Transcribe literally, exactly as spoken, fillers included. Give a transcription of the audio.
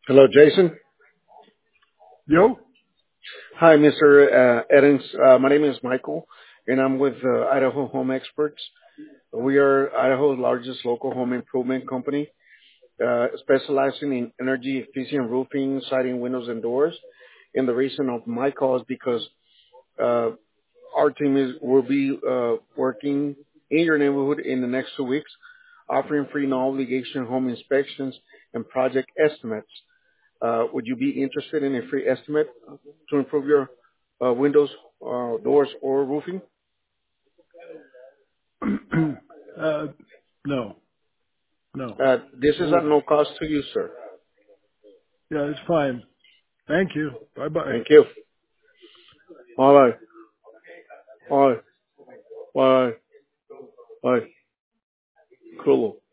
Hello, Jason. Yo? Hi, mister Uh, Edens. Uh, my name is Michael, and I'm with uh, Idaho Home Experts. We are Idaho's largest local home improvement company, uh, specializing in energy efficient roofing, siding, windows, and doors. And the reason of my call is because uh, our team is will be uh, working in your neighborhood in the next two weeks, offering free no obligation home inspections and project estimates. Uh, would you be interested in a free estimate to improve your uh, windows, uh, doors, or roofing? uh, no, no. Uh, this is We're, at no cost to you, sir. yeah, it's fine. Thank you. Bye bye. Thank you. All right. All right. All right. All right. Cool.